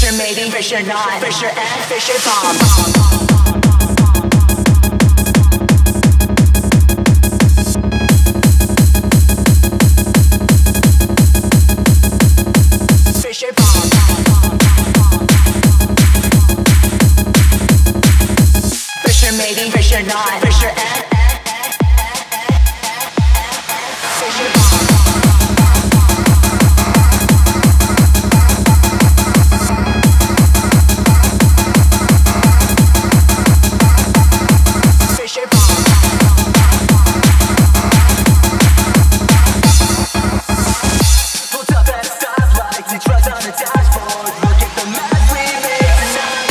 Fisher maybe, Fisher not, Fisher and Fisher bomb. Fisher maybe, Fisher not, Fisher and Fisher bomb. Fisher bomb. Pulled up at a stoplight, the drugs on the dashboard. Look at the mess we made tonight.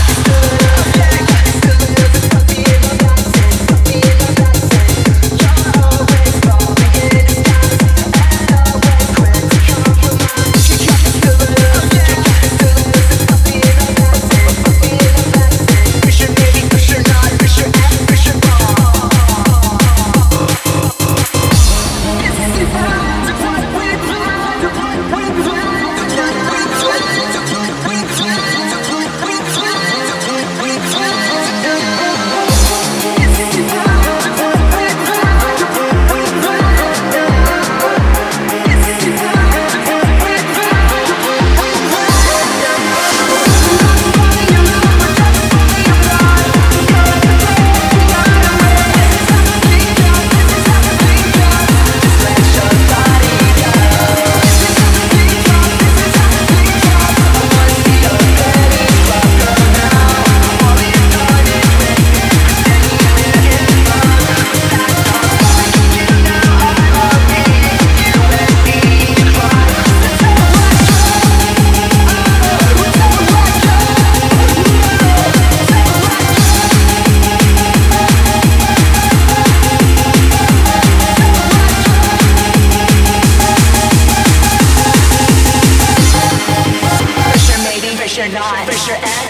Fisher not, Fisher and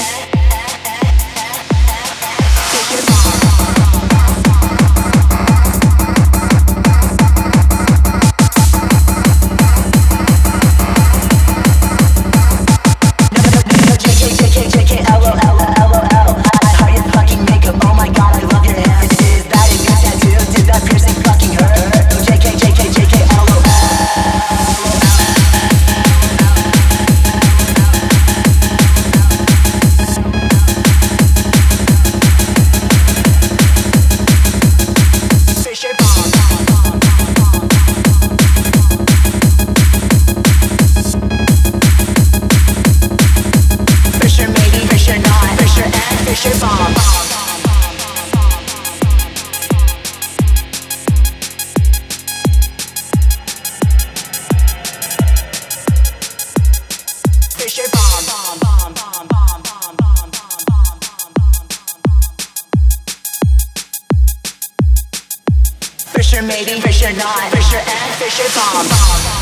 Fisher bomb. No, JK, LOL. How you fucking makeup? Oh my god, I love your hair. Is that a new tattoo? Did that piercing fucking hurt? No, JK, LOL. Fisher maybe, Fisher not, Fisher and Fisher bomb. Fisher bomb. Fisher maybe, Fisher not, Fisher and Fisher bomb.